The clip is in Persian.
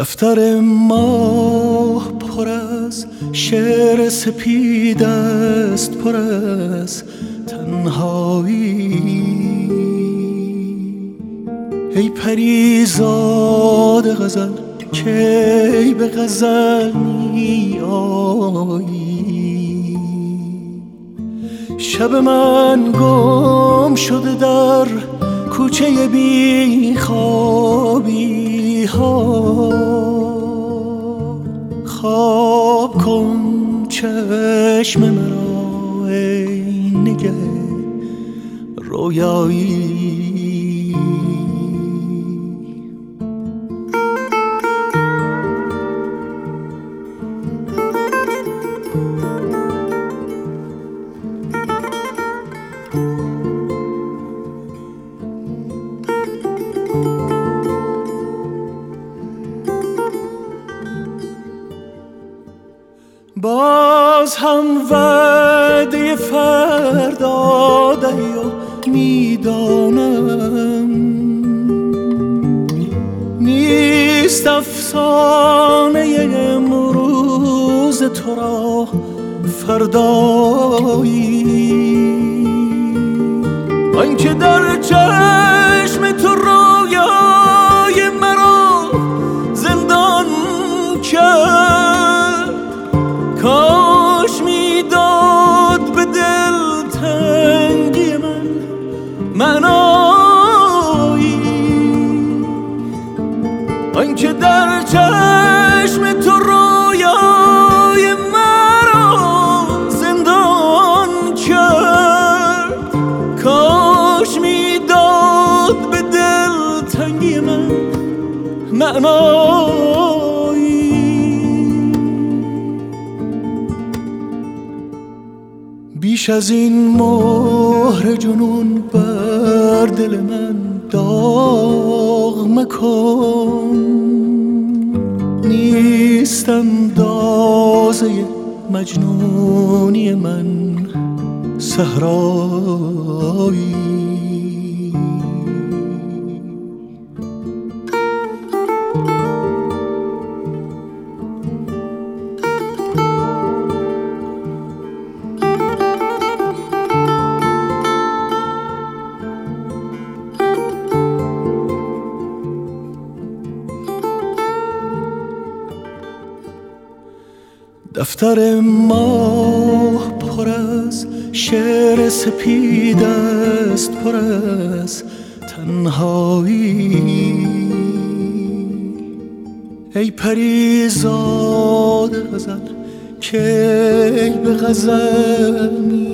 دفتر ماه پر از شعر سپید است، پر از تنهایی. ای پریزاد غزل کی به غزل می آیی؟ شب من گم شده در کوچه بی خوابی ها. خواب کن چشم مرا ای نگه رویایی. باز هم وعده فردا دهی و میدانم نیست افسانه امروز تو را فردایی. آنکه در چشم تو رویای مرا زندان کرد، کاش میداد به دل تنگی من معنایی. آنکه در چشم تو رویای مرا زندان کرد، کاش میداد به دل تنگی من معنایی. بیش از این مهر جنون بر دل من داغ مکن. نیستم دازه مجنونی من صحرایی. دفتر ماه پر از شعر سپید است، پر از تنهایی. ای پریزاد غزل کی به غزل می